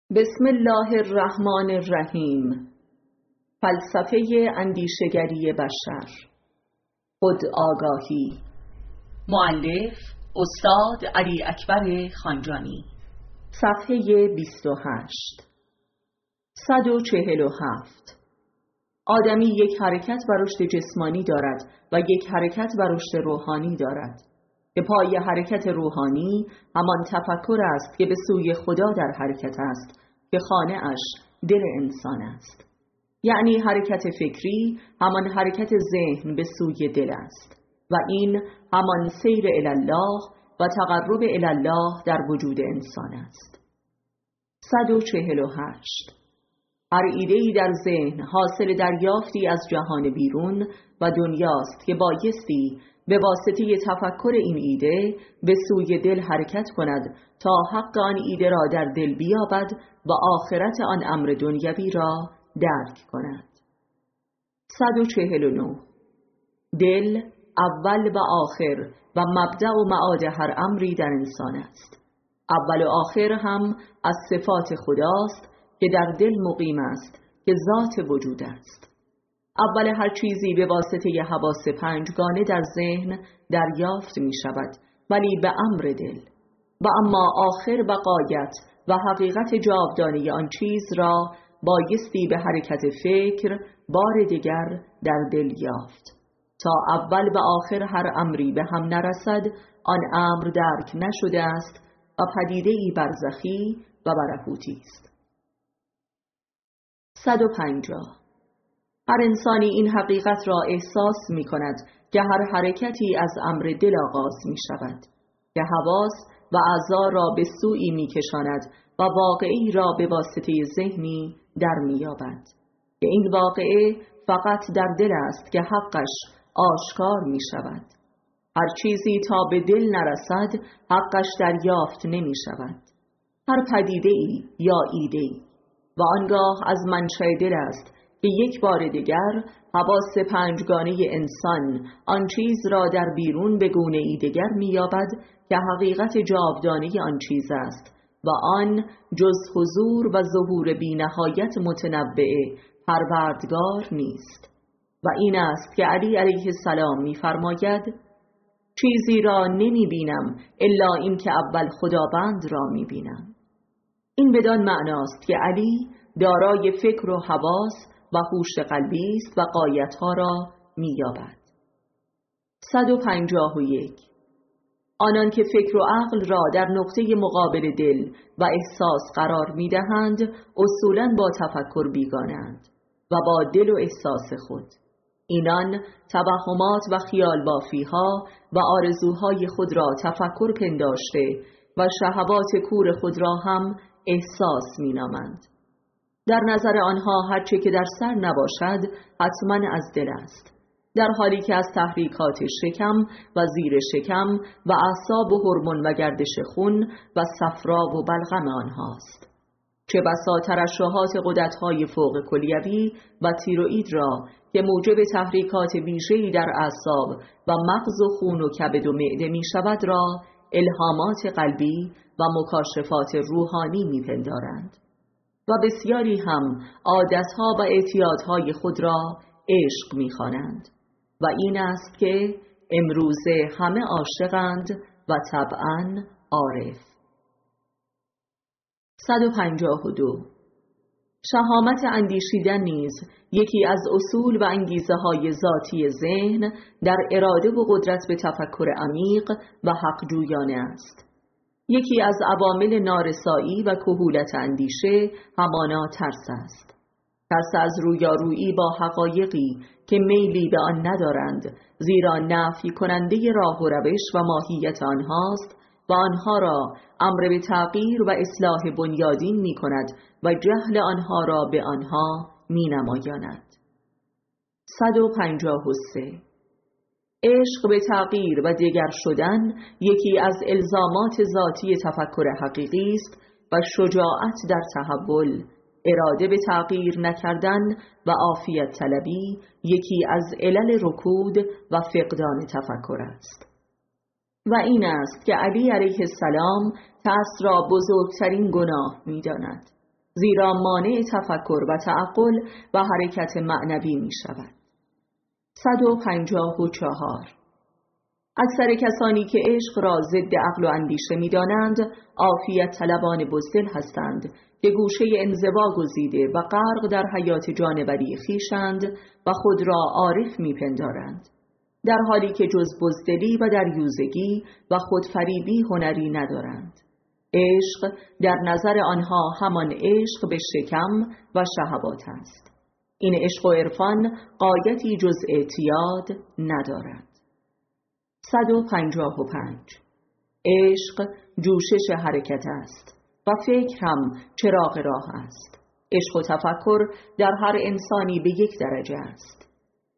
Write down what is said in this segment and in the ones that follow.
بسم الله الرحمن الرحیم. فلسفه اندیشگری بشر. خود آگاهی. مؤلف استاد علی اکبر خانجانی. صفحه 28. 147. آدمی یک حرکت و رشد جسمانی دارد و یک حرکت و رشد روحانی دارد که پای حرکت روحانی همان تفکر است که به سوی خدا در حرکت است که خانه اش دل انسان است. یعنی حرکت فکری همان حرکت ذهن به سوی دل است و این همان سیر الی الله و تقرب الی الله در وجود انسان است. 148. هر ایده‌ای در ذهن حاصل دریافتی از جهان بیرون و دنیاست که بایستی به واسطه تفکر این ایده به سوی دل حرکت کند تا حق آن ایده را در دل بیابد و آخرت آن امر دنیوی را درک کند. 149. دل اول و آخر و مبدأ و معاد هر امری در انسان است. اول و آخر هم از صفات خداست که در دل مقیم است که ذات وجود است. اول هر چیزی به واسطه حواس پنجگانه در ذهن دریافت می شود ولی به امر دل، و اما آخر و غایت و حقیقت جاودانه آن چیز را بایستی به حرکت فکر بار دیگر در دل یافت. تا اول و آخر هر امری به هم نرسد آن امر درک نشده است و پدیده‌ای برزخی و برهوتی است. 150. هر انسانی این حقیقت را احساس می کند که هر حرکتی از امر دل آغاز می شود که حواس و اعضا را به سوی می کشاند و واقعی را به واسطه ذهنی در می یابد که این واقعه فقط در دل است که حقش آشکار می شود. هر چیزی تا به دل نرسد حقش دریافت نمی شود. هر پدیده‌ای یا ایده‌ای و آنگاه از منشأ دل است که یک بار دیگر حواس پنجگانه انسان آن چیز را در بیرون به گونه‌ای دیگر می‌یابد که حقیقت جاودانه آن چیز است و آن جز حضور و ظهور بی‌نهایت متنوع پروردگار نیست. و این است که علی علیه السلام می‌فرماید چیزی را نمی‌بینم الا این که اول خداوند را می‌بینم. این بدان معناست که علی دارای فکر و حواس و هوش قلبی است و غایت‌ها را می‌یابد. 151. آنان که فکر و عقل را در نقطه مقابل دل و احساس قرار می‌دهند اصولاً با تفکر بیگانه‌اند و با دل و احساس خود. اینان توهمات و خیال بافی‌ها و آرزوهای خود را تفکر پنداشته و شهوات کور خود را هم احساس می‌نامند. در نظر آنها هرچه که در سر نباشد حتما از دل است، در حالی که از تحریکات شکم و زیر شکم و اعصاب و هورمون و گردش خون و صفرا و بلغم آنهاست. چه بسا ترشحات غددهای فوق کلیوی و تیروئید را که موجب تحریکات ویژه‌ای در اعصاب و مغز و خون و کبد و معده می شود را الهامات قلبی و مکاشفات روحانی می پندارند و بسیاری هم عادتها و اعتیادهای خود را عشق می خوانند و این است که امروزه همه عاشقند و طبعاً عارف. 152. شهامت اندیشیدن نیز یکی از اصول و انگیزه های ذاتی ذهن در اراده و قدرت به تفکر عمیق و حق جویانه است. یکی از عوامل نارسایی و کهولت اندیشه همانا ترس است. ترس از رویارویی با حقایقی که میلی به آن ندارند، زیرا نفی کننده راه و روش و ماهیت آنهاست و آنها را امر به تغییر و اصلاح بنیادین می کند و جهل آنها را به آنها می نمایاند. 153. عشق به تغییر و دگر شدن یکی از الزامات ذاتی تفکر حقیقی است و شجاعت در تحول، اراده به تغییر نکردن و عافیت طلبی یکی از علل رکود و فقدان تفکر است. و این است که علی علیه السلام ترس را بزرگترین گناه می داند زیرا مانع تفکر و تعقل و حرکت معنوی می شود. 154. اکثر کسانی که عشق را ضد عقل و اندیشه می دانند عافیت طلبان بزدل هستند که گوشه انزوا گزیده و غرق در حیات جانوری خویشند و خود را عارف می پندارند، در حالی که جز بزدلی و دریوزگی و خودفریبی هنری ندارند. عشق در نظر آنها همان عشق به شکم و شهوات است. این عشق و عرفان غایتی جز اعتیاد ندارد. 155. عشق جوشش حرکت است و فکر هم چراغ راه است. عشق و تفکر در هر انسانی به یک درجه است.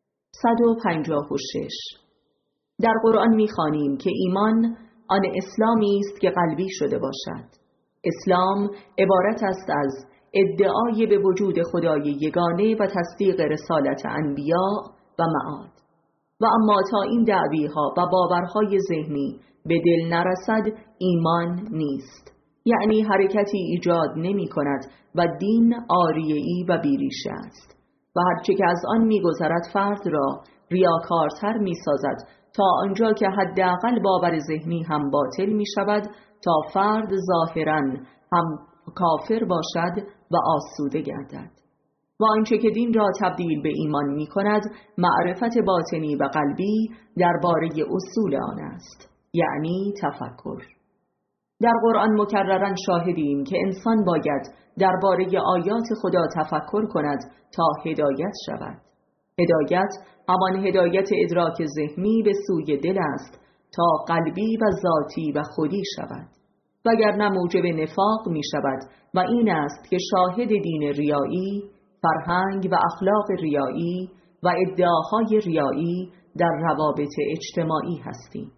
156. در قرآن می‌خوانیم که ایمان آن اسلامی است که قلبی شده باشد. اسلام عبارت است از ادعای به وجود خدای یگانه و تصدیق رسالت انبیاء و معاد. و اما تا این دعویها و باورهای ذهنی به دل نرسد ایمان نیست، یعنی حرکتی ایجاد نمی کند و دین عاریه‌ای و بیریشه است و هرچه که از آن می گذرد فرد را ریاکارتر می سازد تا آنجا که حداقل باور ذهنی هم باطل می شود تا فرد ظاهراً هم کافر باشد و آسوده گردد. و آنچه که دین را تبدیل به ایمان می کند معرفت باطنی و قلبی درباره اصول آن است، یعنی تفکر. در قرآن مکرراً شاهدیم که انسان باید درباره آیات خدا تفکر کند تا هدایت شود. هدایت همان هدایت ادراک ذهنی به سوی دل است تا قلبی و ذاتی و خودی شود، وگرنه موجب نفاق می شود و این است که شاهد دین ریایی، فرهنگ و اخلاق ریایی و ادعاهای ریایی در روابط اجتماعی هستیم.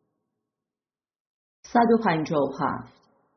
157.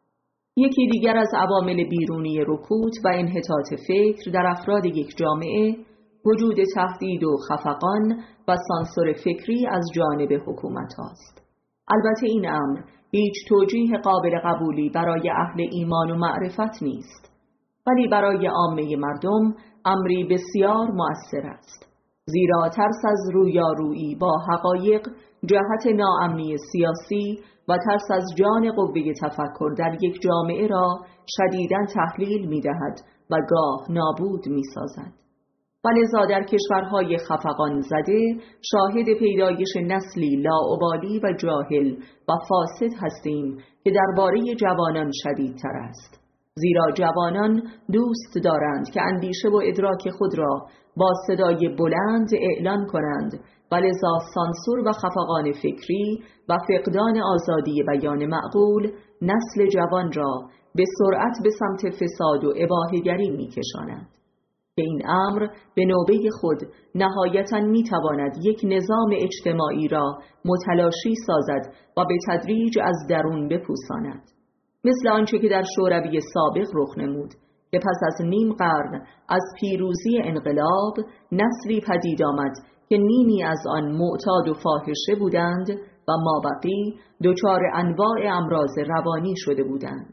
یکی دیگر از عوامل بیرونی رکود و انحطاط فکر در افراد یک جامعه وجود تهدید و خفقان و سانسور فکری از جانب حکومت است. البته این امر هیچ توجیه قابل قبولی برای اهل ایمان و معرفت نیست، ولی برای عامه مردم امری بسیار مؤثر است، زیرا ترس از رویارویی با حقایق، جهت ناامنی سیاسی و ترس از جان قوه تفکر در یک جامعه را شدیداً تحلیل می دهد و گاه نابود می سازد. و لذا در کشورهای خفقان زده شاهد پیدایش نسلی لاابالی و جاهل و فاسد هستیم که درباره جوانان شدیدتر است، زیرا جوانان دوست دارند که اندیشه و ادراک خود را با صدای بلند اعلان کنند و لذا سانسور و خفقان فکری و فقدان آزادی بیان معقول نسل جوان را به سرعت به سمت فساد و اباحه‌گری می‌کشاند که این امر به نوبه خود نهایتاً می‌تواند یک نظام اجتماعی را متلاشی سازد و به تدریج از درون بپوساند، مثل آنچه که در شوروی سابق رخ نمود که پس از نیم قرن از پیروزی انقلاب نسلی پدید آمد که نیمی از آن معتاد و فاحشه بودند و مابقی دچار انواع امراض روانی شده بودند.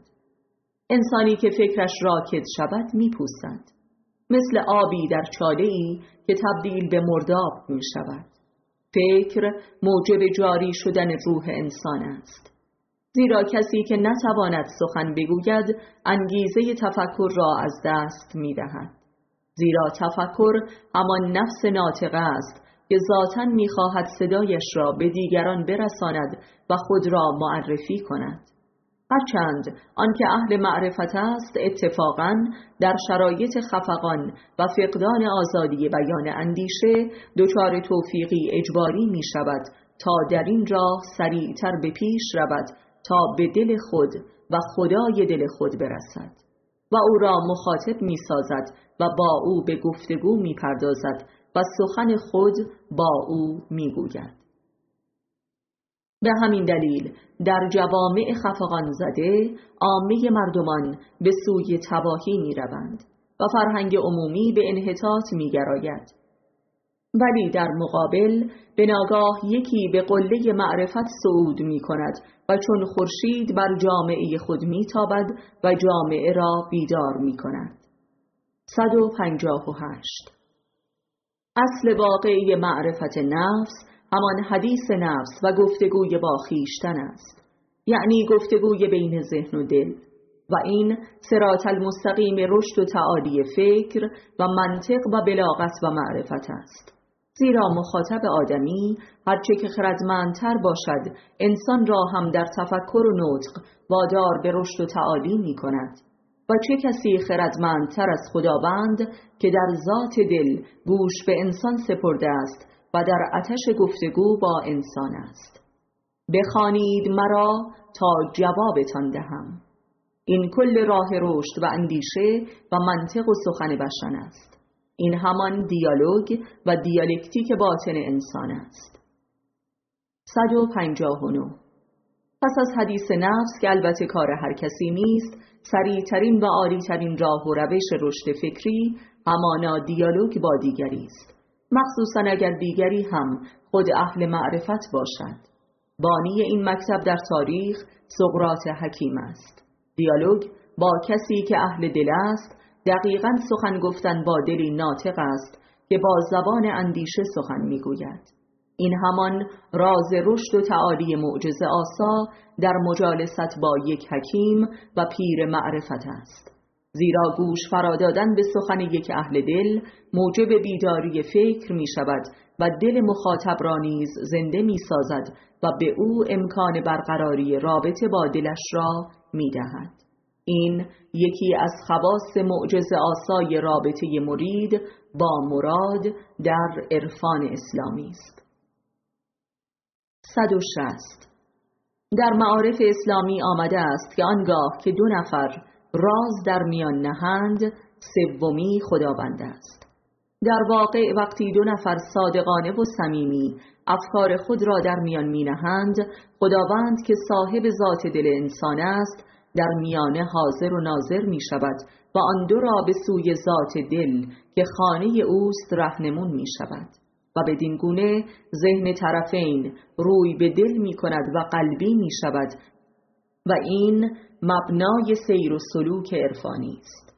انسانی که فکرش راکد شود میپوسد، مثل آبی در چاله‌ای که تبدیل به مرداب می شود. فکر موجب جاری شدن روح انسان است، زیرا کسی که نتواند سخن بگوید انگیزه تفکر را از دست می دهد، زیرا تفکر همان نفس ناطقه است که ذاتاً می خواهد صدایش را به دیگران برساند و خود را معرفی کند. هرچند آنکه اهل معرفت است اتفاقاً در شرایط خفقان و فقدان آزادی بیان اندیشه دچار توفیقی اجباری می شود تا در این راه سریعتر به پیش رود تا به دل خود و خدای دل خود برسد و او را مخاطب می سازد و با او به گفتگو می پردازد و سخن خود با او می گوید. به همین دلیل در جوامع خفقان زده عامه مردمان به سوی تباهی می روند و فرهنگ عمومی به انحطاط می گراید. ولی در مقابل به ناگاه یکی به قله معرفت صعود می کند و چون خورشید بر جامعه خود می تابد و جامعه را بیدار می کند. 158. اصل واقعی معرفت نفس همان حدیث نفس و گفتگوی با خویشتن است، یعنی گفتگوی بین ذهن و دل، و این صراط المستقیم رشد و تعالی فکر و منطق و بلاغت و معرفت است. زیرا مخاطب آدمی هرچه که خردمندتر باشد انسان را هم در تفکر و نطق وادار به رشد و تعالی می کند، و چه کسی خردمندتر از خداوند که در ذات دل گوش به انسان سپرده است و در آتش گفتگو با انسان است. بخوانید مرا تا جوابتان دهم. این کل راه رشد و اندیشه و منطق و سخن بشر است. این همان دیالوگ و دیالکتیک باطن انسان است. 159. پس از حدیث نفس که البته کار هر کسی نیست، سریع‌ترین و عالی‌ترین راه و روش رشد فکری همانا دیالوگ با دیگری است، مخصوصاً اگر دیگری هم خود اهل معرفت باشد. بانی این مکتب در تاریخ سقراط حکیم است. دیالوگ با کسی که اهل دل است دقیقاً سخن گفتن با دلی ناطق است که با زبان اندیشه سخن میگوید. این همان راز رشد و تعالی معجزه آسا در مجالست با یک حکیم و پیر معرفت است. زیرا گوش فرا دادن به سخن یک اهل دل موجب بیداری فکر می شود و دل مخاطب را نیز زنده می سازد و به او امکان برقراری رابطه با دلش را می دهد. این یکی از خواص معجزه آسای رابطه مرید با مراد در عرفان اسلامی است. 160. در معارف اسلامی آمده است که آنگاه که دو نفر راز در میان نهند، سومی خداوند است. در واقع وقتی دو نفر صادقانه و صمیمی افکار خود را در میان می نهند، خداوند که صاحب ذات دل انسان است در میانه حاضر و ناظر می شود و آن دو را به سوی ذات دل که خانه اوست رهنمون می شود و بدین گونه ذهن طرفین روی به دل می کند و قلبی می شود و این مبنای سیر و سلوک عرفانی است.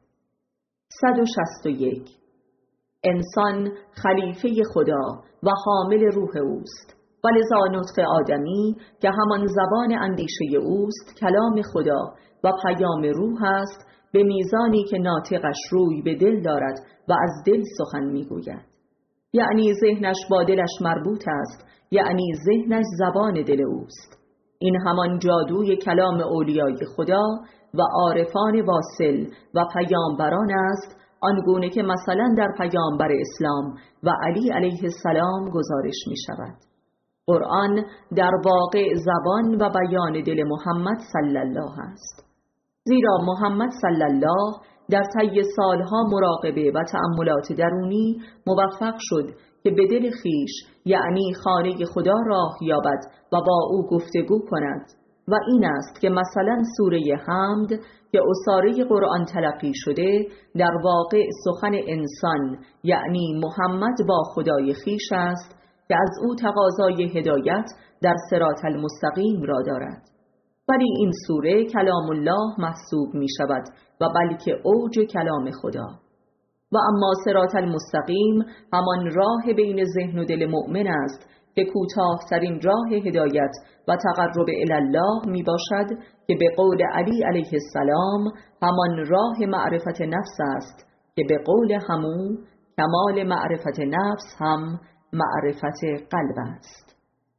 161. انسان خلیفه خدا و حامل روح اوست و لذا نطق آدمی که همان زبان اندیشه اوست کلام خدا و پیام روح است، به میزانی که ناطقش روی به دل دارد و از دل سخن میگوید. یعنی ذهنش با دلش مربوط است، یعنی ذهنش زبان دل اوست. این همان جادوی کلام اولیای خدا و عارفان واصل و پیامبران است، آنگونه که مثلا در پیامبر اسلام و علی علیه السلام گزارش می شود. قرآن در واقع زبان و بیان دل محمد صلی الله است. زیرا محمد صلی الله در طی سالها مراقبه و تأملات درونی موفق شد که به دل خیش یعنی خانه خدا راه یابد و با او گفتگو کند و این است که مثلا سوره حمد که اساره قرآن تلقی شده در واقع سخن انسان یعنی محمد با خدای خیش است که از او تقاضای هدایت در صراط المستقیم را دارد. ولی این سوره کلام الله محسوب می شود و بلکه اوج کلام خدا. و اما صراط المستقیم همان راه بین ذهن و دل مؤمن است که کوتاه‌ترین راه هدایت و تقرب الی الله می باشد که به قول علی علیه السلام همان راه معرفت نفس است که به قول همو کمال معرفت نفس هم معرفت قلب است.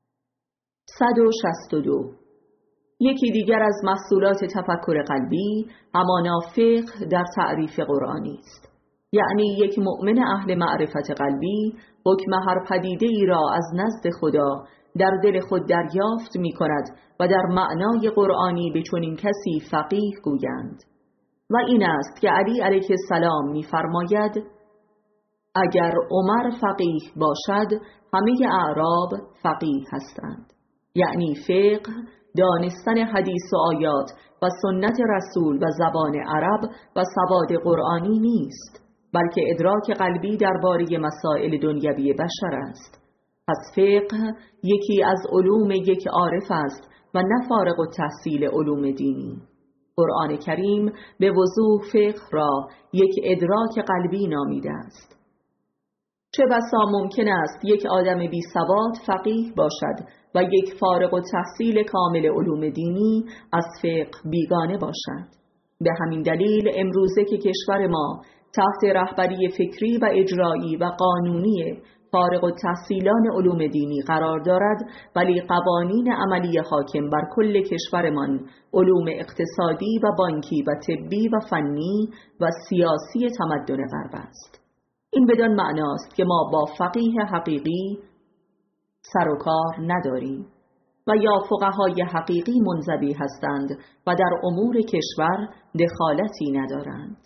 162. یکی دیگر از محصولات تفکر قلبی همانا فقه در تعریف قرآنی است. یعنی یک مؤمن اهل معرفت قلبی حکم هر پدیده ای را از نزد خدا در دل خود دریافت می کند و در معنای قرآنی به چنین کسی فقیه گویند. و این است که علی علیه السلام می فرماید اگر عمر فقیه باشد همه اعراب فقیه هستند. یعنی فقه دانستن حدیث و آیات و سنت رسول و زبان عرب و سواد قرآنی نیست، بلکه ادراک قلبی درباره مسائل دنیوی بشر است. پس فقه یکی از علوم یک عارف است و نه فارغ التحصیل علوم دینی. قرآن کریم به وضوح فقه را یک ادراک قلبی نامیده است. چه بسا ممکن است یک آدم بی سواد فقیه باشد و یک فارغ التحصیل کامل علوم دینی از فقه بیگانه باشد. به همین دلیل امروزه که کشور ما تحت رهبری فکری و اجرایی و قانونی فارغ التحصیلان علوم دینی قرار دارد، ولی قوانین عملی حاکم بر کل کشورمان علوم اقتصادی و بانکی و طبی و فنی و سیاسی تمدن غرب است. این بدان معناست که ما با فقیه حقیقی سر و کار نداریم و یا فقهای حقیقی منزوی هستند و در امور کشور دخالتی ندارند.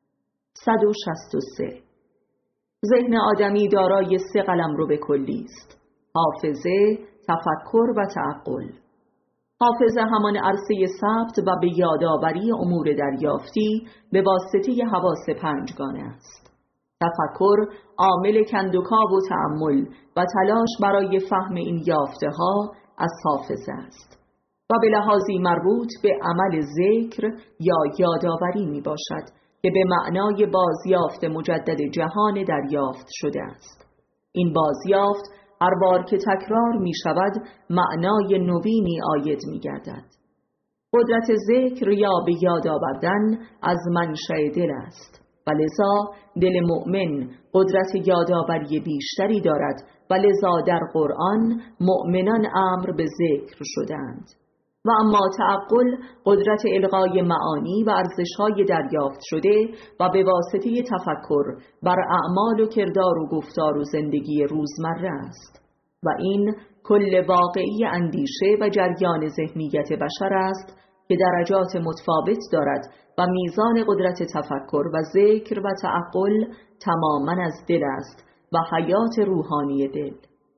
163. ذهن آدمی دارای 3 قلمرو به کلی است: حافظه، تفکر و تعقل. حافظه همان عرصه ثبت و به یادآوری امور دریافتی به واسطه حواس 5 گانه است. تفکر عامل کندوکاو و تأمل و تلاش برای فهم این یافته ها از حافظه است و به لحاظی مربوط به عمل ذکر یا یادآوری می باشد که به معنای بازیافت مجدد جهان دریافت شده است. این بازیافت هر بار که تکرار می شود معنای نوینی عاید می گردد. قدرت ذکر یا به یاد آوردن از منشأ دل است و لذا دل مؤمن قدرت یادآوری بیشتری دارد و لذا در قرآن مؤمنان امر به ذکر شدند. و اما تعقل قدرت القای معانی و ارزش‌های دریافت شده و به واسطه تفکر بر اعمال و کردار و گفتار و زندگی روزمره است و این کل واقعی اندیشه و جریان ذهنیت بشر است که درجات متفاوت دارد و میزان قدرت تفکر و ذکر و تعقل تماماً از دل است و حیات روحانی دل.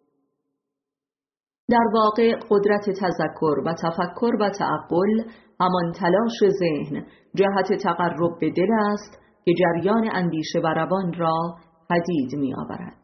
در واقع قدرت تذکر و تفکر و تعقل همان تلاش ذهن جهت تقرب به دل است که جریان اندیشه و روان را پدید می آورد.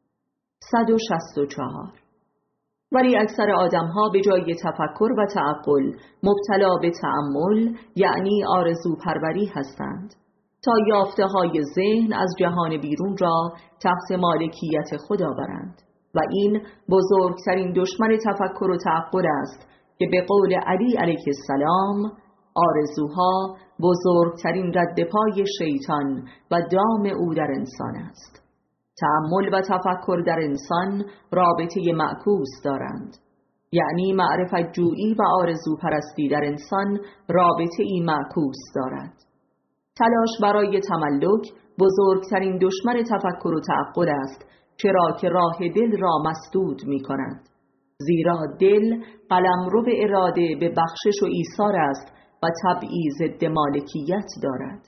164. ولی اکثر آدم‌ها به جای تفکر و تعقل مبتلا به تأمل یعنی آرزو پروری هستند تا یافته های ذهن از جهان بیرون را تحت مالکیت خود آورند و این بزرگترین دشمن تفکر و تعقل است که به قول علی علیه السلام آرزوها بزرگترین رد پای شیطان و دام او در انسان است. تأمل و تفکر در انسان رابطه معکوس دارند، یعنی معرفت جویی و آرزو پرستی در انسان رابطه ای معکوس دارد. تلاش برای تملک بزرگترین دشمن تفکر و تعقل است، چرا که راه دل را مسدود می کند، زیرا دل قلمرو به اراده به بخشش و ایثار است و طبعی ضد مالکیت دارد.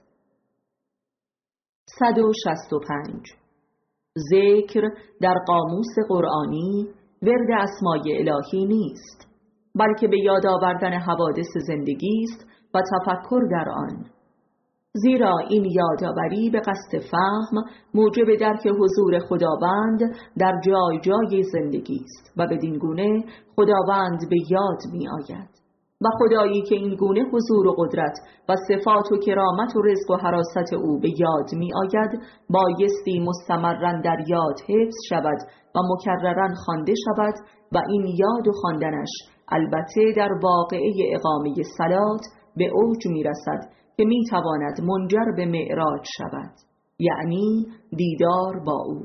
165. ذکر در قاموس قرآنی ورد اسمای الهی نیست، بلکه به یاد آوردن حوادث زندگی است و تفکر در آن، زیرا این یادآوری به قصد فهم موجب درک حضور خداوند در جای جای زندگی است و بدین گونه خداوند به یاد می آید و خدایی که این گونه حضور و قدرت و صفات و کرامت و رزق و حراست او به یاد می آید بایستی مستمرا در یاد حفظ شود و مکررا خوانده شود و این یاد و خواندنش البته در واقعه اقامه صلات به اوج می رسد که می تواند منجر به معراج شود، یعنی دیدار با او.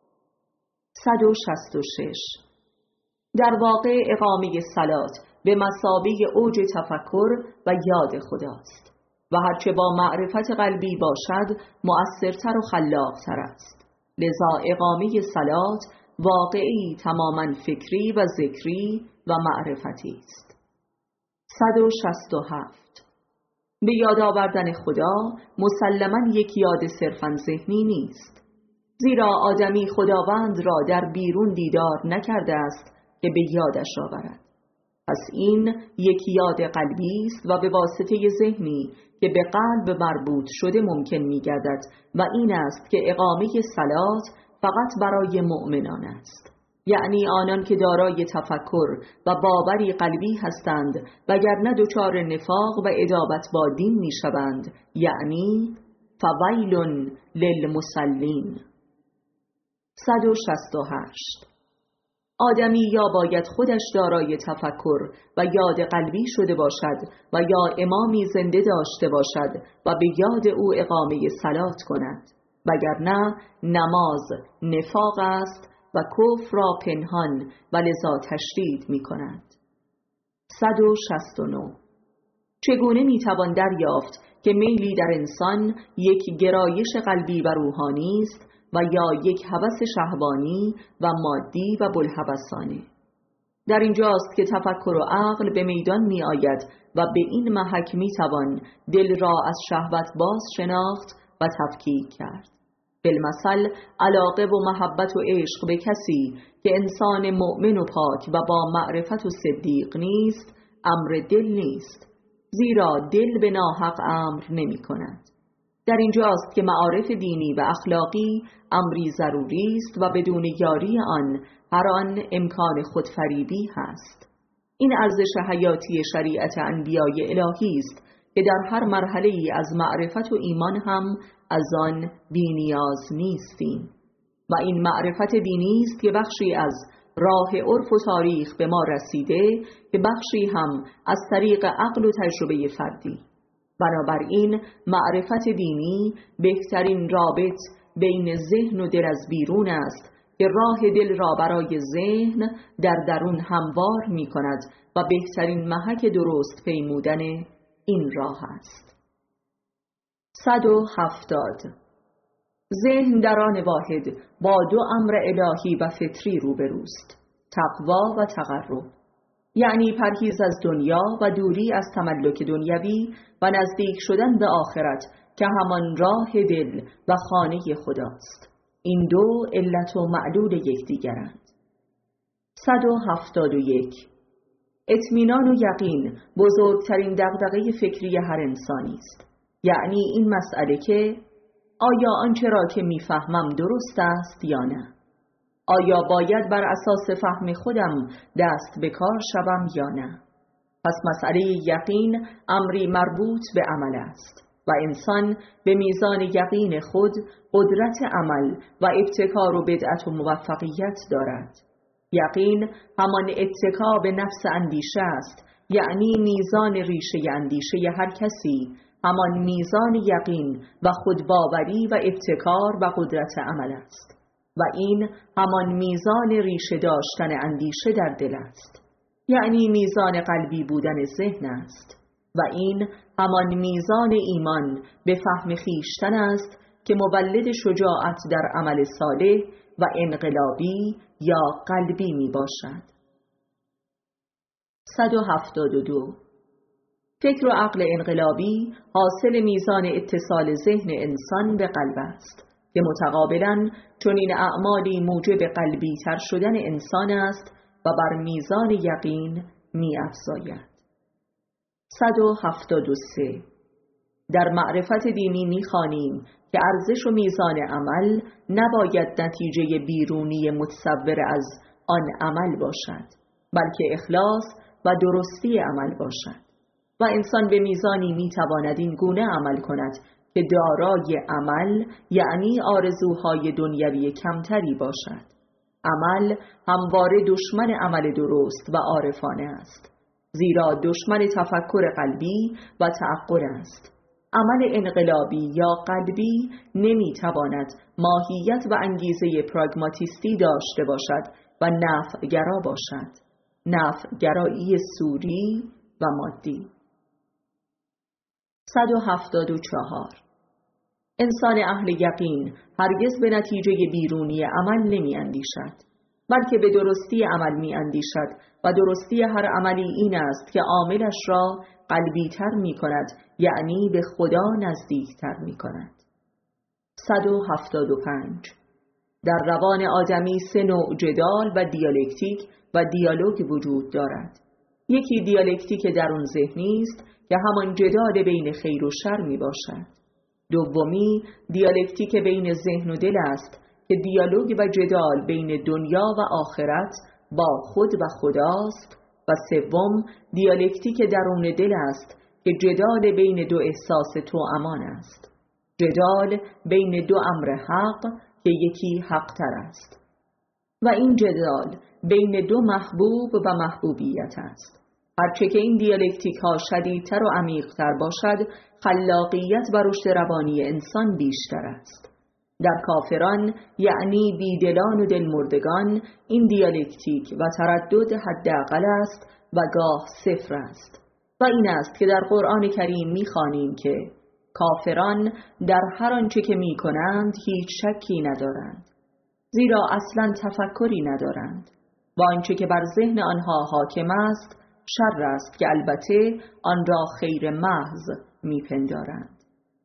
166. در واقع اقامه صلات به مثابه اوج تفکر و یاد خداست و هرچه با معرفت قلبی باشد مؤثرتر و خلاقتر است. لذا اقامه صلات واقعی تماما فکری و ذکری و معرفتی است. 167. به یاد آوردن خدا مسلماً یک یاد صرفاً ذهنی نیست، زیرا آدمی خداوند را در بیرون دیدار نکرده است که به یادش آورد. پس این یک یاد قلبی است و به واسطه ذهنی که به قلب مربوط شده ممکن می گردد و این است که اقامه صلات فقط برای مؤمنان است، یعنی آنان که دارای تفکر و باوری قلبی هستند وگرنه دچار نفاق و ادابت با دین می شوند، یعنی فویل للمصلین. 168. آدمی یا باید خودش دارای تفکر و یاد قلبی شده باشد و یا امامی زنده داشته باشد و به یاد او اقامه صلات کند، وگرنه نماز نفاق است و کفر را پنهان و لذا تشدید می کند. 169. چگونه می توان دریافت که میلی در انسان یک گرایش قلبی و روحانی است و یا یک هوس شهوانی و مادی و بوالهوسانه؟ در اینجاست که تفکر و عقل به میدان می آید و به این محک می توان دل را از شهوت باز شناخت و تفکیک کرد. بالمثل علاقه و محبت و عشق به کسی که انسان مؤمن و پاک و با معرفت و صدیق نیست امر دل نیست، زیرا دل به ناحق امر نمی کند. در اینجاست که معارف دینی و اخلاقی امری ضروری است و بدون یاری آن هر آن امکان خودفریبی هست. این ارزش حیاتی شریعت انبیای الهی است که در هر مرحله ای از معرفت و ایمان هم از آن بی‌نیاز نیستیم و این معرفت دینی است که بخشی از راه عرف و تاریخ به ما رسیده که بخشی هم از طریق عقل و تجربه فردی. بنابراین معرفت دینی بهترین رابط بین ذهن و دل از بیرون است که راه دل را برای ذهن در درون هموار می کند و بهترین محک درست پیمودن این راه است. 170. ذهن در آن واحد با دو امر الهی و فطری روبروست: تقوا و تقرب، یعنی پرهیز از دنیا و دوری از تملک دنیوی و نزدیک شدن به آخرت که همان راه دل و خانه خداست. این دو علت و معلول یکدیگرند. 171. اطمینان و یقین بزرگترین دغدغه فکری هر انسانی است، یعنی این مسئله که آیا آنچه را که میفهمم درست است یا نه؟ آیا باید بر اساس فهم خودم دست به کار شوم یا نه؟ پس مسئله یقین امری مربوط به عمل است و انسان به میزان یقین خود قدرت عمل و ابتکار و بدعت و موفقیت دارد. یقین همان اتکا به نفس اندیشه است، یعنی میزان ریشه اندیشه هر کسی همان میزان یقین و خودباوری و ابتکار و قدرت عمل است و این همان میزان ریشه داشتن اندیشه در دل است، یعنی میزان قلبی بودن ذهن است و این همان میزان ایمان به فهم خویشتن است که مولد شجاعت در عمل صالح و انقلابی یا قلبی می باشد. 172. فکر و عقل انقلابی حاصل میزان اتصال ذهن انسان به قلب است که متقابلاً چنین اعمالی موجب قلبی تر شدن انسان است و بر میزان یقین می افزاید. 173. در معرفت دینی می خوانیم که ارزش و میزان عمل نباید نتیجه بیرونی متصور از آن عمل باشد، بلکه اخلاص و درستی عمل باشد و انسان به میزانی می تواند این گونه عمل کند که دارای عمل یعنی آرزوهای دنیوی کمتری باشد. عمل همواره دشمن عمل درست و عارفانه است، زیرا دشمن تفکر قلبی و تعقل است. عمل انقلابی یا قلبی نمیتواند ماهیت و انگیزه پراگماتیستی داشته باشد و نفع‌گرا باشد، نفع‌گرایی سوری و مادی. 174. انسان اهل یقین هرگز به نتیجه بیرونی عمل نمی اندیشد، بلکه به درستی عمل می اندیشد و درستی هر عملی این است که عاملش را قلبی تر می کند، یعنی به خدا نزدیک تر می کند. 175. در روان آدمی 3 نوع جدال و دیالکتیک و دیالوگ وجود دارد. یکی دیالکتیک درون ذهنی است که همان جدال بین خیر و شر می باشد. دومی دیالکتیک بین ذهن و دل است که دیالوگ و جدال بین دنیا و آخرت با خود و خداست. و سوم دیالکتیک درون دل است که جدال بین دو احساس توامان است. جدال بین دو امر حق که یکی حق‌تر است. و این جدال بین دو محبوب و محبوبیت است. هرچه که این دیالکتیک ها شدیدتر و عمیق‌تر باشد، خلاقیت و رشد روانی انسان بیشتر است. در کافران یعنی بیدلان و دلمردگان این دیالکتیک و تردد حداقل است و گاه صفر است. و این است که در قرآن کریم می‌خوانیم که کافران در هر آنچه که می‌کنند هیچ شکی ندارند، زیرا اصلا تفکری ندارند و آنچه که بر ذهن آنها حاکم است شر است که البته آن را خیر محض می‌پندارند.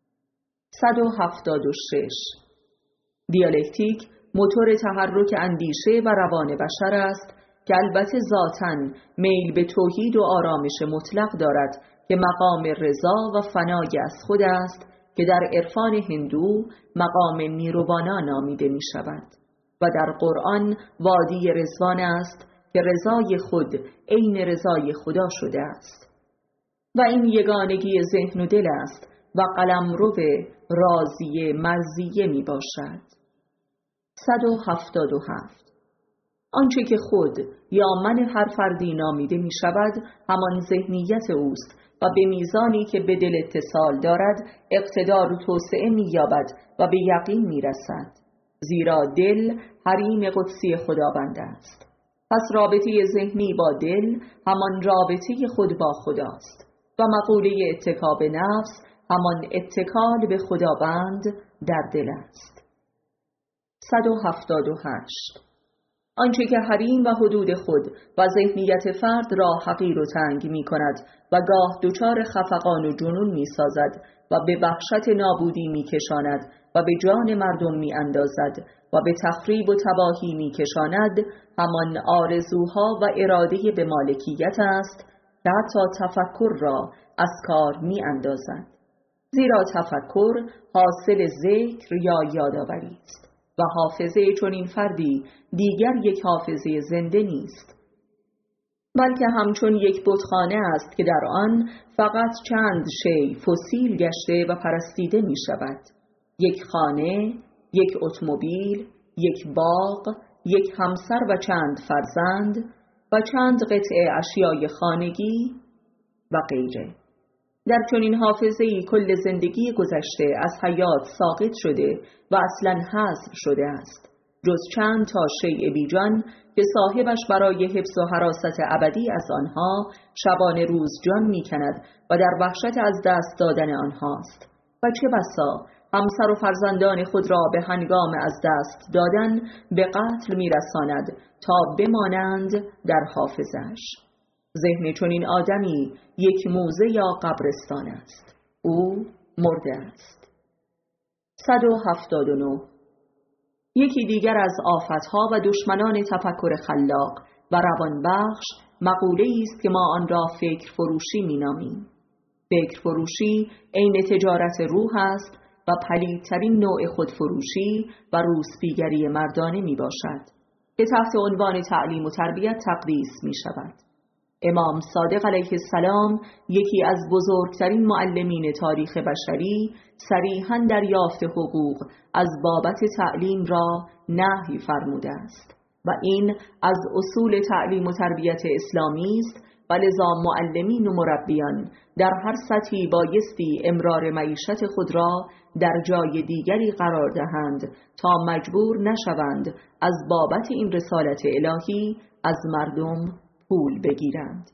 176. دیالکتیک موتور تحرک اندیشه و روان بشر است که البته ذاتاً میل به توحید و آرامش مطلق دارد که مقام رضا و فنای از خود است که در عرفان هندو مقام نیروانا نامیده می شود و در قرآن وادی رضوان است که رضای خود عین رضای خدا شده است. و این یگانگی ذهن و دل است و قلمرو راضیه مرضیه می باشد. 177. آنچه که خود یا من هر فردی نامیده می شود همان ذهنیت اوست و به میزانی که به دل اتصال دارد اقتدار و توسعه می یابد و به یقین می رسد، زیرا دل حریم قدسی خداوند است. پس رابطه ذهنی با دل همان رابطه خود با خداست و مقوله اتکا به نفس همان اتکال به خداوند در دل است. 178. آنچه که حریم و حدود خود و ذهنیت فرد را حقیر و تنگ می کند و گاه دچار خفقان و جنون می سازد و به وحشت نابودی می کشاند و به جان مردم می اندازد و به تخریب و تباهی می کشاند همان آرزوها و اراده به مالکیت است که حتی تفکر را از کار می اندازد، زیرا تفکر حاصل ذکر یا یادآوری است و حافظه چنین فردی دیگر یک حافظه زنده نیست، بلکه همچون یک بتخانه است که در آن فقط چند شی فسیل گشته و پرستیده می شود: یک خانه، یک اتومبیل، یک باغ، یک همسر و چند فرزند و چند قطعه اشیای خانگی و غیره. در چنین حافظه‌ای کل زندگی گذشته از حیات ساقط شده و اصلاً حذف شده است، جز چند تا شیء بیجان که صاحبش برای حفظ و حراست ابدی از آنها شبانه روز جان می‌کند و در وحشت از دست دادن آنهاست و چه بسا همسر و فرزندان خود را به هنگام از دست دادن به قتل می‌رساند تا بمانند در حافظش. ذهن چنین آدمی یک موزه یا قبرستان است. او مرده است. 179. یکی دیگر از آفتها و دشمنان تفکر خلاق و روانبخش مقوله‌ای است که ما آن را فکر فروشی می‌نامیم. فکر فروشی عین تجارت روح است و پلیدترین نوع خودفروشی و روسپیگری مردانه میباشد که تحت عنوان تعلیم و تربیت تقدیس میشود. امام صادق علیه السلام، یکی از بزرگترین معلمین تاریخ بشری، صریحاً دریافت حقوق از بابت تعلیم را نهی فرموده است و این از اصول تعلیم و تربیت اسلامی است و لذا معلمین و مربیان در هر سطحی بایستی امرار معیشت خود را در جای دیگری قرار دهند تا مجبور نشوند از بابت این رسالت الهی از مردم پول بگیرند.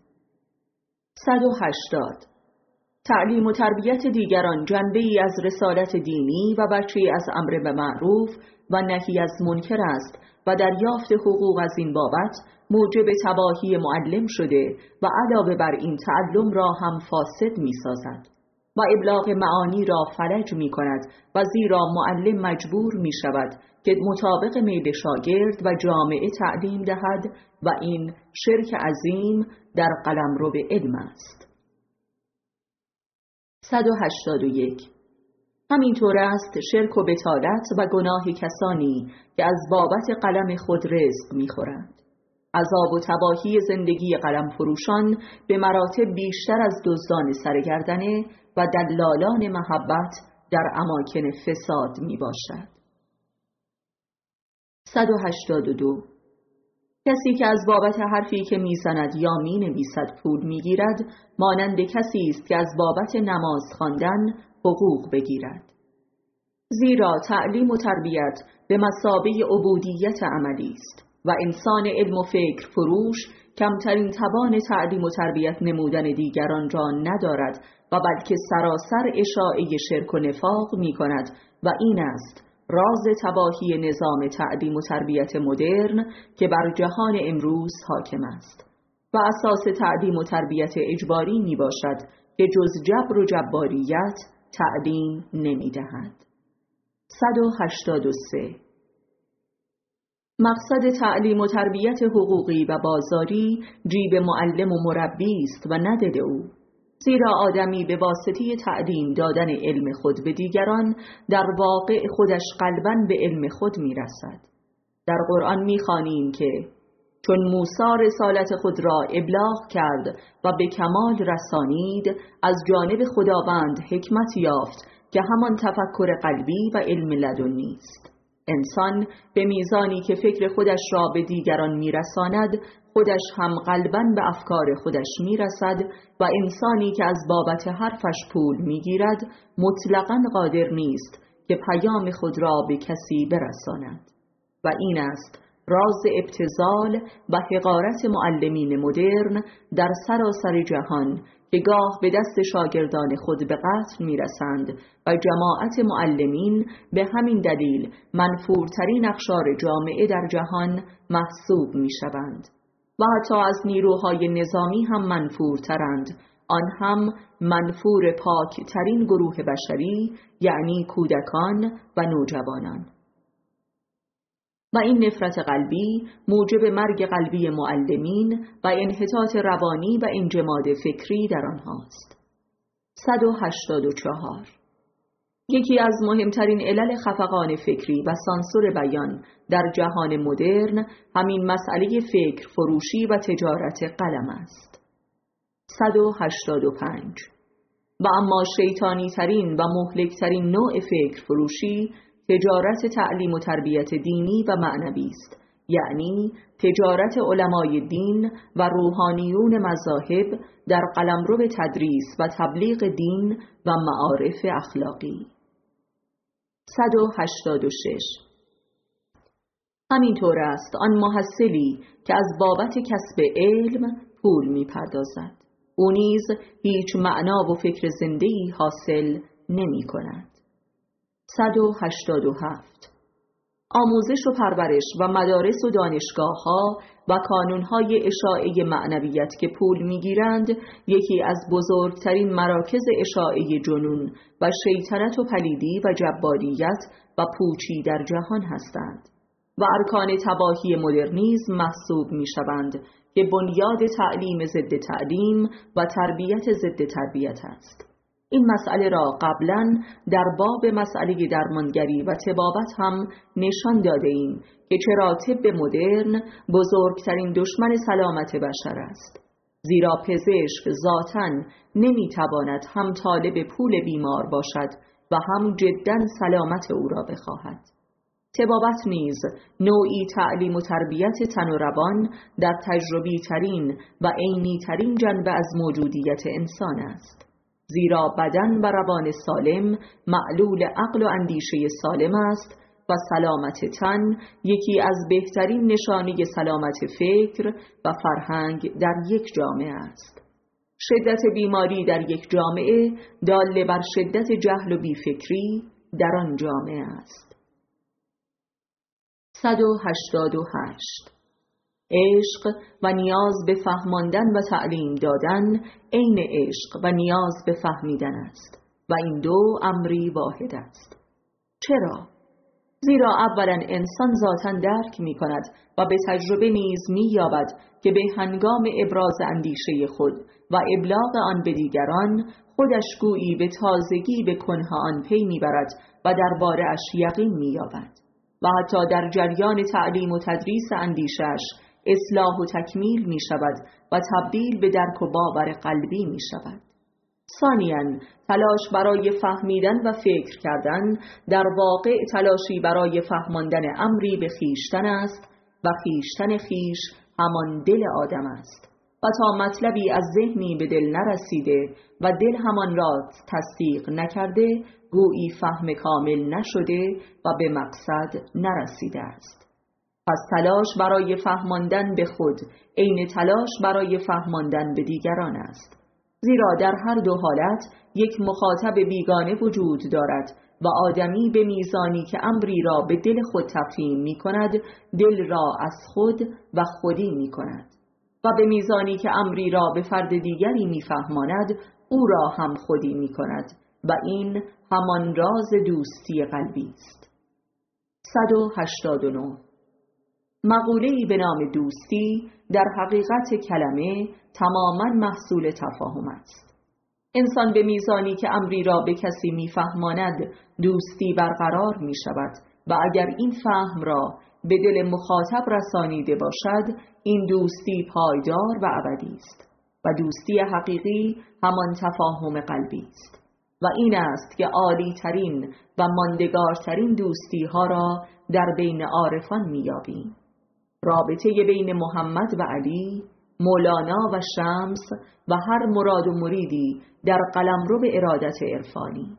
180. تعلیم و تربیت دیگران جنبه‌ای از رسالت دینی و بچه‌ای از امر به معروف و نهی از منکر است و دریافت حقوق از این بابت موجب تباهی معلم شده و علاوه بر این تعلم را هم فاسد می سازد و ابلاغ معانی را فلج می کند و زیرا معلم مجبور می شود که مطابق میل شاگرد و جامعه تعلیم دهد و این شرک عظیم در قلمرو علم است. 181. همینطور است شرک و بطالت و گناه کسانی که از بابت قلم خود رزق می‌خورند. عذاب و تباهی زندگی قلم فروشان به مراتب بیشتر از دزدان سرگردنه و دلالان محبت در اماکن فساد می باشد. 182. کسی که از بابت حرفی که میزند یا می نویسد پول می گیرد مانند کسی است که از بابت نماز خواندن حقوق بگیرد. زیرا تعلیم و تربیت به مثابه عبودیت عملی است و انسان علم و فکر فروش کمترین توان تعلیم و تربیت نمودن دیگران را ندارد و بلکه سراسر اشاعه شرک و نفاق می کند و این است راز تباهی نظام تعلیم و تربیت مدرن که بر جهان امروز حاکم است و اساس تعلیم و تربیت اجباری می باشد که جز جبر و جباریت تعلیم نمی دهد. 183. مقصد تعلیم و تربیت حقوقی و بازاری جیب معلم و مربی است و نه دل او، زیرا آدمی به واسطه تعلیم دادن علم خود به دیگران در واقع خودش قلباً به علم خود میرسد. در قرآن می‌خوانیم که چون موسی رسالت خود را ابلاغ کرد و به کمال رسانید از جانب خداوند حکمت یافت که همان تفکر قلبی و علم لدنی است. انسان به میزانی که فکر خودش را به دیگران میرساند خودش هم قلباً به افکار خودش میرسد و انسانی که از بابت حرفش پول میگیرد مطلقاً قادر نیست که پیام خود را به کسی برساند و این است راز ابتذال و حقارت معلمین مدرن در سراسر جهان که گاه به دست شاگردان خود به قتل میرسند و جماعت معلمین به همین دلیل منفورترین اقشار جامعه در جهان محسوب میشوند و حتی از نیروهای نظامی هم منفورترند، آن هم منفور پاکترین گروه بشری یعنی کودکان و نوجوانان. و این نفرت قلبی موجب مرگ قلبی معلمین و انحطاط روانی و انجماد فکری در آنهاست. 184. یکی از مهمترین علل خفقان فکری و سانسور بیان در جهان مدرن همین مسئله فکر فروشی و تجارت قلم است. 185. و اما شیطانی ترین و مهلک ترین نوع فکر فروشی تجارت تعلیم و تربیت دینی و معنوی است، یعنی تجارت علمای دین و روحانیون مذاهب در قلمرو تدریس و تبلیغ دین و معارف اخلاقی. 186. همینطور است آن محصلی که از بابت کسب علم پول می پردازد، او نیز هیچ معنا و فکر زنده‌ای حاصل نمی کند. 187. آموزش و پرورش و مدارس و دانشگاه‌ها و کانون‌های اشاعه معنویت که پول می‌گیرند یکی از بزرگترین مراکز اشاعه جنون و شیطنت و پلیدی و جباریت و پوچی در جهان هستند و ارکان تباهی مدرنیسم محسوب می‌شوند که بنیاد تعلیم ضد تعلیم و تربیت ضد تربیت است. این مسئله را قبلاً در باب مسئله درمانگری و طبابت هم نشان داده ایم که چرا طب مدرن بزرگترین دشمن سلامت بشر است، زیرا پزشک ذاتاً نمیتواند هم طالب پول بیمار باشد و هم جداً سلامت او را بخواهد. طبابت نیز نوعی تعلیم و تربیت تن و روان در تجربی ترین و عینی ترین جنبه از موجودیت انسان است، زیرا بدن و روان سالم معلول عقل و اندیشه سالم است و سلامت تن یکی از بهترین نشانه سلامت فکر و فرهنگ در یک جامعه است. شدت بیماری در یک جامعه دال بر شدت جهل و بیفکری در آن جامعه است. 188. عشق و نیاز به فهماندن و تعلیم دادن عین عشق و نیاز به فهمیدن است و این دو امری واحد است. چرا؟ زیرا اولا انسان ذاتاً درک می کند و به تجربه نیز می یابد که به هنگام ابراز اندیشه خود و ابلاغ آن به دیگران خودش گویی به تازگی به کنه آن پی می برد و درباره اش یقین می یابد و حتی در جریان تعلیم و تدریس اندیشش اصلاح و تکمیل می شود و تبدیل به درک و باور قلبی می شود. ثانیاً، تلاش برای فهمیدن و فکر کردن در واقع تلاشی برای فهماندن امری به خیشتن است و خیشتن خیش همان دل آدم است و تا مطلبی از ذهنی به دل نرسیده و دل همان را تصدیق نکرده گویی فهم کامل نشده و به مقصد نرسیده است. پس تلاش برای فهماندن به خود عین تلاش برای فهماندن به دیگران است، زیرا در هر دو حالت یک مخاطب بیگانه وجود دارد و آدمی به میزانی که امری را به دل خود تفهیم می کند دل را از خود و خودی می کند و به میزانی که امری را به فرد دیگری می فهماند او را هم خودی می کند و این همان راز دوستی قلبی است. 189. مقوله‌ای به نام دوستی در حقیقت کلمه تماماً محصول تفاهم است. انسان به میزانی که امری را به کسی میفهماند دوستی برقرار می شود و اگر این فهم را به دل مخاطب رسانیده باشد این دوستی پایدار و ابدی است و دوستی حقیقی همان تفاهم قلبی است و این است که عالی ترین و ماندگارترین دوستی ها را در بین عارفان میابیم. رابطه بین محمد و علی، مولانا و شمس و هر مراد و مریدی در قلمرو به ارادت عرفانی.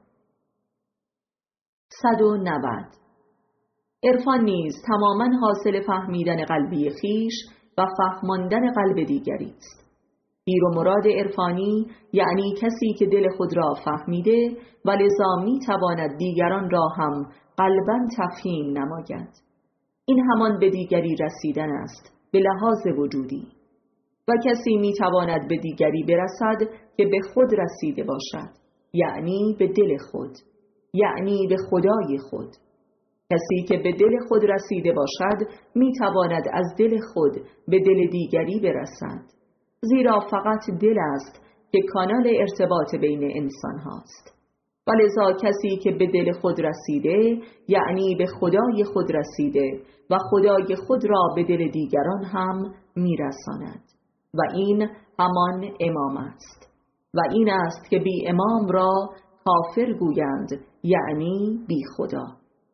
190. عرفان نیز تماما حاصل فهمیدن قلبی خیش و فهماندن قلب دیگری است. پیر و مراد عرفانی یعنی کسی که دل خود را فهمیده و لذا می تواند دیگران را هم قلباً تفهیم نماید. این همان به دیگری رسیدن است به لحاظ وجودی و کسی می تواند به دیگری برسد که به خود رسیده باشد، یعنی به دل خود، یعنی به خدای خود. کسی که به دل خود رسیده باشد می تواند از دل خود به دل دیگری برسد، زیرا فقط دل است که کانال ارتباط بین انسان هاست. و لذا کسی که به دل خود رسیده یعنی به خدای خود رسیده و خدای خود را به دل دیگران هم میرساند و این همان امام است و این است که بی امام را کافر گویند، یعنی بی خدا.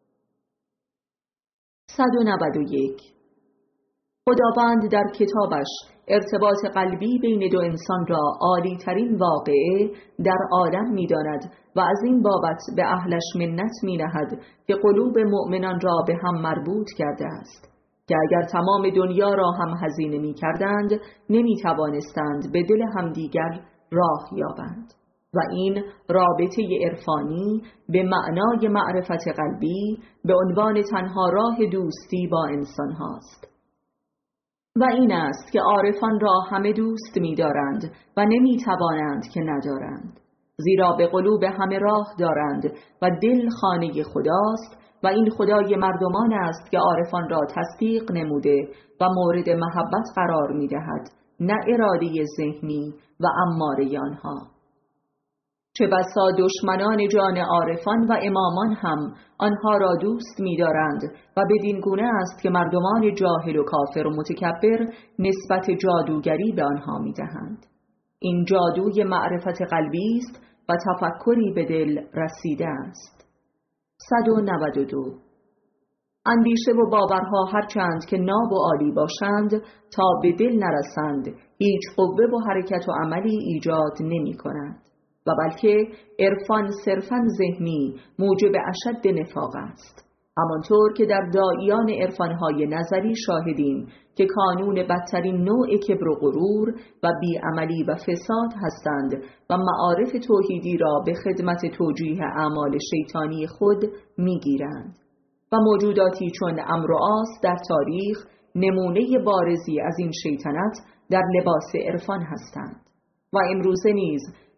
191. خداوند در کتابش ارتباط قلبی بین دو انسان را عالی ترین واقعه در عالم می داند و از این بابت به اهلش منت می نهد که قلوب مؤمنان را به هم مربوط کرده است که اگر تمام دنیا را هم هزینه می کردند نمی توانستند به دل همدیگر راه یابند و این رابطه عرفانی به معنای معرفت قلبی به عنوان تنها راه دوستی با انسان هاست. و این است که عارفان را همه دوست می دارند و نمی توانند که ندارند، زیرا به قلوب همه راه دارند و دل خانه خداست و این خدای مردمان است که عارفان را تصدیق نموده و مورد محبت قرار می دهد، نه اراده ذهنی و اماره آنها. چه بسا دشمنان جان عارفان و امامان هم آنها را دوست می دارند و بدین گونه است که مردمان جاهل و کافر و متکبر نسبت جادوگری به آنها می دهند. این جادوی معرفت قلبی است و تفکری به دل رسیده است. 192. اندیشه و باورها هرچند که ناب و عالی باشند تا به دل نرسند هیچ قوه و حرکت و عملی ایجاد نمی کنند و بلکه عرفان صرفاً ذهنی موجب اشد نفاق است، همانطور که در داعیان عرفانهای نظری شاهدیم که کانون بدترین نوع کبر و غرور و بیعملی و فساد هستند و معارف توحیدی را به خدمت توجیه اعمال شیطانی خود میگیرند و موجوداتی چون عمرو و عاص در تاریخ نمونه بارزی از این شیطنت در لباس عرفان هستند و امروزه نیز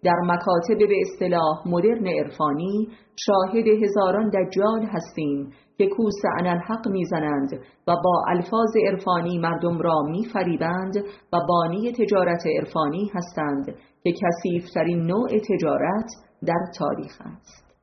در مکاتب به اصطلاح مدرن عرفانی شاهد هزاران دجال هستیم که کوس اناالحق میزنند و با الفاظ عرفانی مردم را میفریبند و بانی تجارت عرفانی هستند که کثیف‌ترین نوع تجارت در تاریخ است.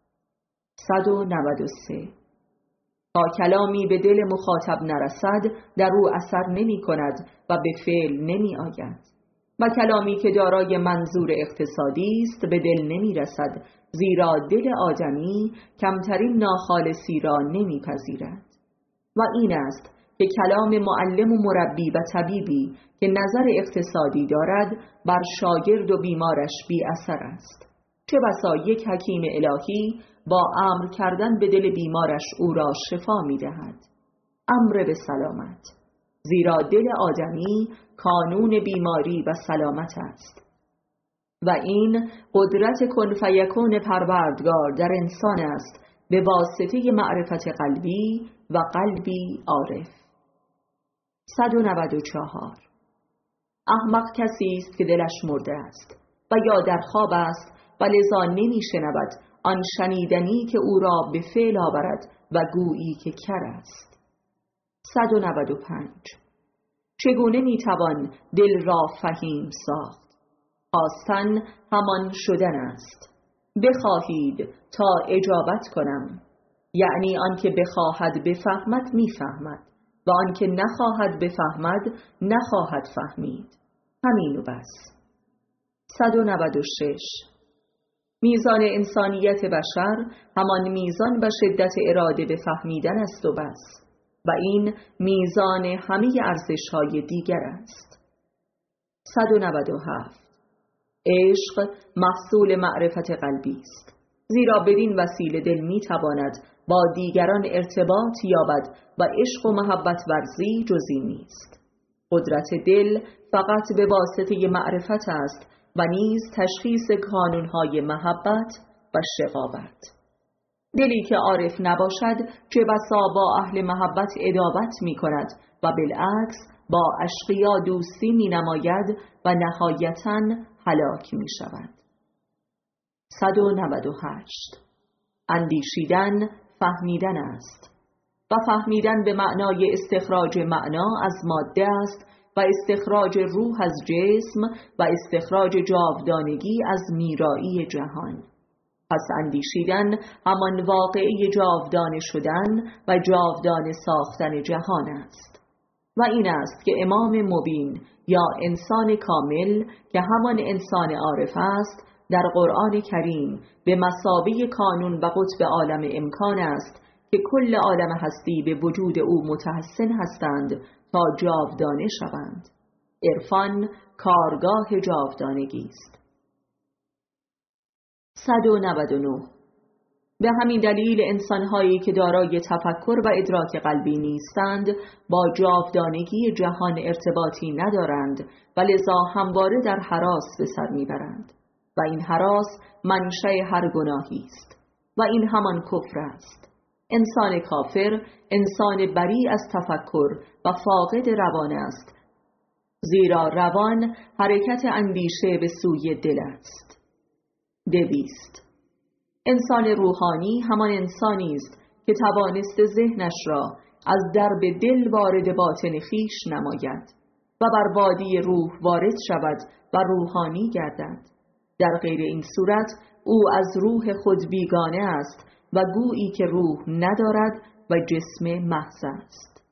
193. تا کلامی به دل مخاطب نرسد در او اثر نمی کند و به فعل نمی آید و کلامی که دارای منظور اقتصادی است به دل نمی رسد، زیرا دل آدمی کمترین ناخالصی را نمی پذیرد. و این است که کلام معلم و مربی و طبیبی که نظر اقتصادی دارد بر شاگرد و بیمارش بی اثر است. چه بسا یک حکیم الهی با امر کردن به دل بیمارش او را شفا می دهد. امر به سلامت، زیرا دل آدمی کانون بیماری و سلامت است و این قدرت کن فیکون پروردگار در انسان است به واسطه معرفت قلبی و قلبی عارف. 194. احمق کسی است که دلش مرده است و یا در خواب است و لذا نمی شنود آن شنیدنی که او را به فعل آورد و گویی که کر است. 195. چگونه می توان دل را فهیم ساخت؟ خواستن همان شدن است. بخواهید تا اجابت کنم، یعنی آنکه بخواهد بفهمد میفهمد و آنکه نخواهد بفهمد نخواهد فهمید. همین و بس. 196. میزان انسانیت بشر همان میزان و شدت اراده به فهمیدن است و بس، و این میزان همه ارزش‌های دیگر است. 197. عشق محصول معرفت قلبی است، زیرا بدین وسیله دل میتواند با دیگران ارتباط یابد و عشق و محبت ورزی جزئی نیست. قدرت دل فقط به واسطه معرفت است و نیز تشخیص کانونهای محبت و شقاوت. دلی که عارف نباشد چه بسا با اهل محبت عداوت می کند و بالعکس با اشقیا دوستی می نماید و نهایتاً هلاک می شود. 198. اندیشیدن فهمیدن است و فهمیدن به معنای استخراج معنا از ماده است و استخراج روح از جسم و استخراج جاودانگی از میرایی جهان. پس اندیشیدن همان واقعه جاودانه شدن و جاودانه ساختن جهان است و این است که امام مبین یا انسان کامل که همان انسان عارف است در قرآن کریم به مثابه کانون و قطب عالم امکان است که کل عالم هستی به وجود او متحسن هستند تا جاودانه شوند. عرفان کارگاه جاودانگی است. 199. به همین دلیل انسان‌هایی که دارای تفکر و ادراک قلبی نیستند با جاودانگی جهان ارتباطی ندارند و لذا همواره در هراس به سر میبرند و این هراس منشأ هر گناهی است و این همان کفر است. انسان کافر انسان بری از تفکر و فاقد روان است، زیرا روان حرکت اندیشه به سوی دل است. 200. انسان روحانی همان انسانی است که توانست ذهنش را از درب دل وارد باطن خیش نماید و بر وادی روح وارد شود و روحانی گردد. در غیر این صورت او از روح خود بیگانه است و گویی که روح ندارد و جسم محض است.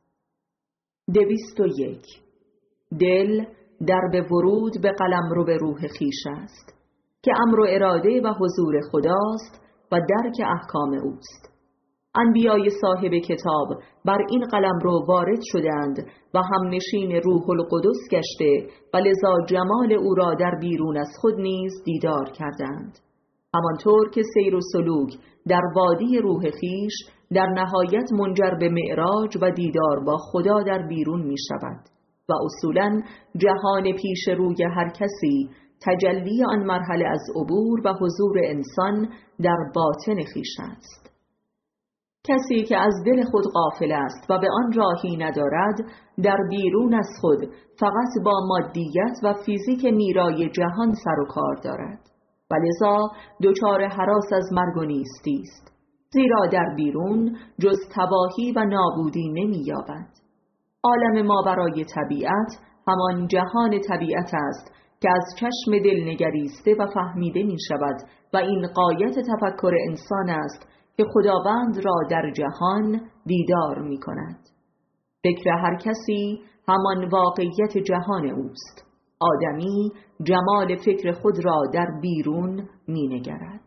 201. دل درب ورود به قلمرو به روح خیش است که امر و اراده و حضور خداست و درک احکام اوست. انبیای صاحب کتاب بر این قلمرو وارد شدند و همنشین روح القدس گشته و لذا جمال او را در بیرون از خود نیز دیدار کردند. همانطور که سیر و سلوک در وادی روح خیش در نهایت منجر به معراج و دیدار با خدا در بیرون می شود و اصولاً جهان پیش روی هر کسی تجلی آن مرحله از عبور و حضور انسان در باطن خیش است. کسی که از دل خود غافل است و به آن راهی ندارد در بیرون از خود فقط با مادیت و فیزیک میرای جهان سر و کار دارد و لذا دچار هراس از مرگ و نیستی است، زیرا در بیرون جز تباهی و نابودی نمی‌یابد. عالم ماورای طبیعت همان جهان طبیعت است که از چشم دل نگریسته و فهمیده می شود و این غایت تفکر انسان است که خداوند را در جهان دیدار می کند. فکر هر کسی همان واقعیت جهان اوست. آدمی جمال فکر خود را در بیرون می نگرد.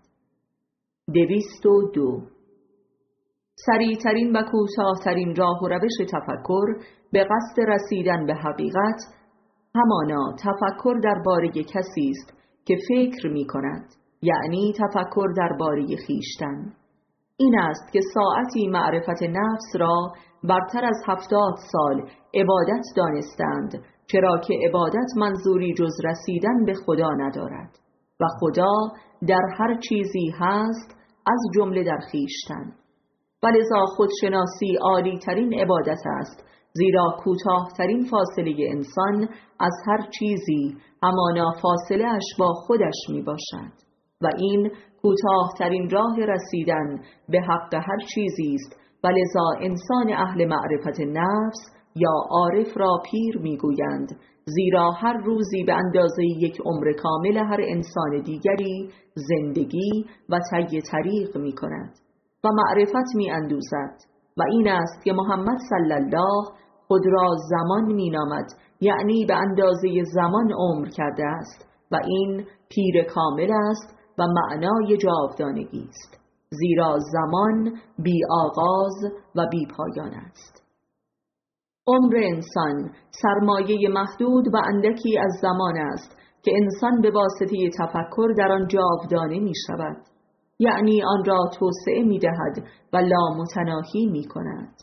202. سریع‌ترین و کوتاه‌ترین راه و روش تفکر به قصد رسیدن به حقیقت همانا تفکر درباره کسی است که فکر می کند، یعنی تفکر درباره خویشتن. این است که ساعتی معرفت نفس را برتر از 70 سال عبادت دانستند، چرا که عبادت منظوری جز رسیدن به خدا ندارد و خدا در هر چیزی هست از جمله در خویشتن. ولذا خودشناسی عالی ترین عبادت است، زیرا کوتاه‌ترین فاصله انسان از هر چیزی همانا فاصله اش با خودش می باشد و این کوتاه‌ترین راه رسیدن به حق هر چیزی است. ولذا انسان اهل معرفت نفس یا عارف را پیر می گویند، زیرا هر روزی به اندازه یک عمر کامل هر انسان دیگری زندگی و طی طریق می کند و معرفت می اندوزد. و این است که محمد صلی الله خود را زمان می نامد، یعنی به اندازه زمان عمر کرده است و این پیر کامل است و معنای جاودانگی است، زیرا زمان بی آغاز و بی پایان است. عمر انسان سرمایه محدود و اندکی از زمان است که انسان به واسطه تفکر در آن جاودانه می شود، یعنی آن را توسعه می دهد و لامتناهی می کند.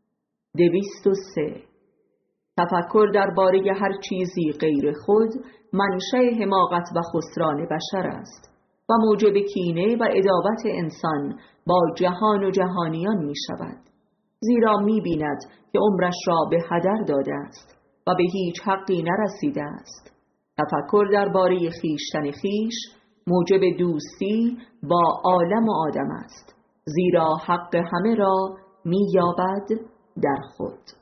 203. تفکر درباره هر چیزی غیر خود منشأ حماقت و خسران بشر است و موجب کینه و عداوت انسان با جهان و جهانیان می شود، زیرا می بیند که عمرش را به هدر داده است و به هیچ حقی نرسیده است. تفکر درباره خویشتن خویش موجب دوستی با عالم و آدم است، زیرا حق همه را می یابد در خود.